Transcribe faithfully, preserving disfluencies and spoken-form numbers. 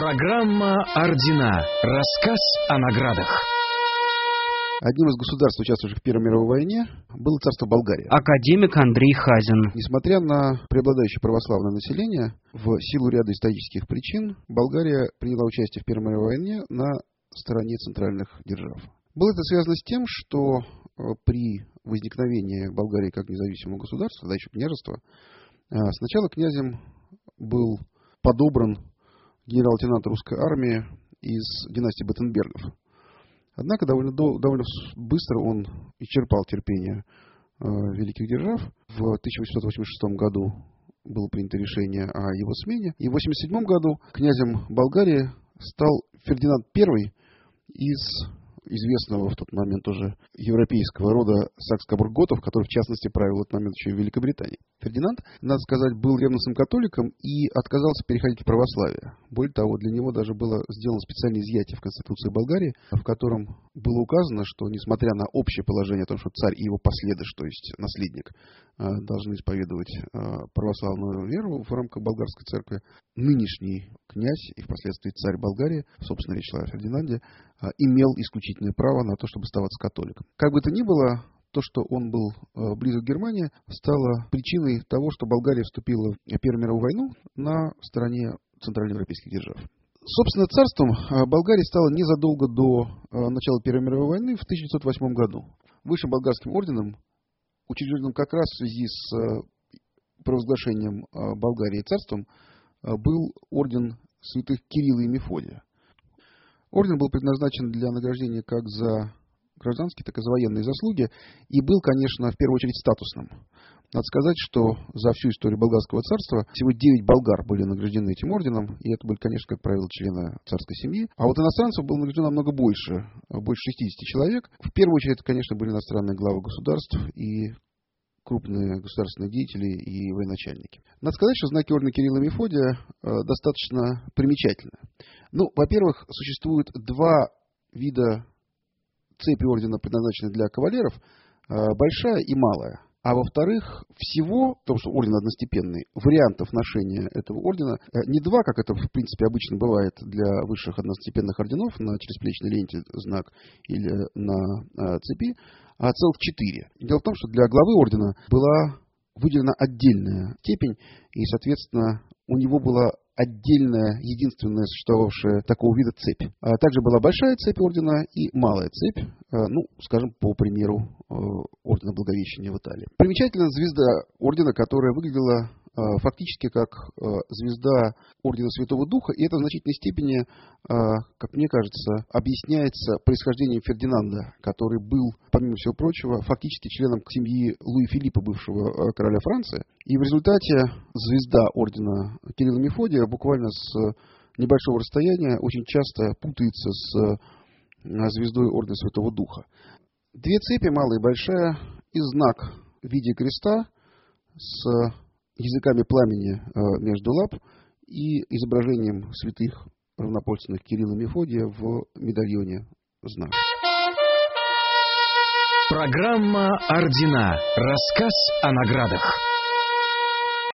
Программа «Ордена». Рассказ о наградах. Одним из государств, участвовавших в Первой мировой войне, было царство Болгария. Академик Андрей Хазин. Несмотря на преобладающее православное население, в силу ряда исторических причин Болгария приняла участие в Первой мировой войне на стороне центральных держав. Было это связано с тем, что при возникновении Болгарии как независимого государства, да еще княжества, сначала князем был подобран генерал-лейтенант русской армии из династии Баттенбергов. Однако довольно, до, довольно быстро он исчерпал терпение э, великих держав. В тысяча восемьсот восемьдесят шестом году было принято решение о его смене. И в восемьдесят седьмом году князем Болгарии стал Фердинанд Первый из известного в тот момент уже европейского рода сакс-кобург-готов, который, в частности, правил в этот момент еще и в Великобритании. Фердинанд, надо сказать, был ревностным католиком и отказался переходить в православие. Более того, для него даже было сделано специальное изъятие в Конституции Болгарии, в котором было указано, что, несмотря на общее положение о том, что царь и его последующий, то есть наследник, должны исповедовать православную веру в рамках болгарской церкви, нынешний князь и впоследствии царь Болгарии, собственно, речь шла о Фердинанде, имел исключительное право на то, чтобы оставаться католиком. Как бы то ни было, то, что он был близок к Германии, стало причиной того, что Болгария вступила в Первую мировую войну на стороне центральноевропейских держав. Собственно, царством Болгарии стало незадолго до начала Первой мировой войны в тысяча девятьсот восьмом году. Высшим болгарским орденом, учрежденным как раз в связи с провозглашением Болгарии царством, был орден святых Кирилла и Мефодия. Орден был предназначен для награждения как за гражданские, так и за военные заслуги, и был, конечно, в первую очередь статусным. Надо сказать, что за всю историю болгарского царства всего девять болгар были награждены этим орденом, и это были, конечно, как правило, члены царской семьи. А вот иностранцев было награждено намного больше, больше шестидесяти человек. В первую очередь, это, конечно, были иностранные главы государств и крупные государственные деятели и военачальники. Надо сказать, что знаки ордена Кирилла и Мефодия э, достаточно примечательны. Ну, во-первых, существует два вида цепи ордена, предназначенных для кавалеров, э, большая и малая. А во-вторых, всего, потому что орден одностепенный, вариантов ношения этого ордена э, не два, как это, в принципе, обычно бывает для высших одностепенных орденов, на чересплечной ленте знак или на э, цепи, а целых четыре. Дело в том, что для главы ордена была выделена отдельная степень, и, соответственно, у него была отдельная, единственная существовавшая такого вида цепь. А также была большая цепь ордена и малая цепь, ну, скажем, по примеру ордена Благовещения в Италии. Примечательна звезда ордена, которая выглядела фактически как звезда ордена Святого Духа, и это в значительной степени, как мне кажется, объясняется происхождением Фердинанда, который был, помимо всего прочего, фактически членом семьи Луи Филиппа, бывшего короля Франции. И в результате звезда ордена Кирилла и Мефодия буквально с небольшого расстояния очень часто путается с звездой ордена Святого Духа. Две цепи, малая и большая, и знак в виде креста с языками пламени э, между лап и изображением святых равнопольственных Кирилла и Мефодия в медальоне знак. Программа «Ордена». Рассказ о наградах.